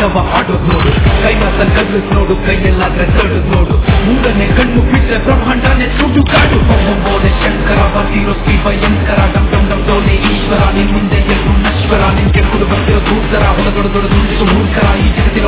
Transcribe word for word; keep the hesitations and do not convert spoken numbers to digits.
ತಾಂಡವ ಆಡೋದ್ ನೋಡು ಕೈಲಾಸ ಕಲ್ವಿಸ್ ನೋಡು ಕೈಯಲ್ಲಾದ್ರೆ ತಡದ್ ನೋಡು ಮೂರನೇ ಕಣ್ಣು ಬಿಟ್ರೆ ಬ್ರಹ್ಮಾಂಡನೇ ಸುಡು ಕಾಡು ಬೋಲೆ ಶಂಕರ ಬರ್ತಿರೋ ಶ್ರೀ ಭಯಂಕರ ಡಮ್ ಡಮ್ ಡಮ್ ಡೋಲೆ ಈಶ್ವರ ನಿನ್ ಮುಂದೆ ಎಲ್ಲೂ ನಶ್ವರ ನಿನ್ಗೆ ಕುಡು ಬರ್ತಿರೋ ದೂರ್ತರ ಹೊಲದೊಡ ದೊಡ್ಡ ದುಂಡಿಸು ಮೂರ್ಖರ ಈ ಜಗತ್ತಿನ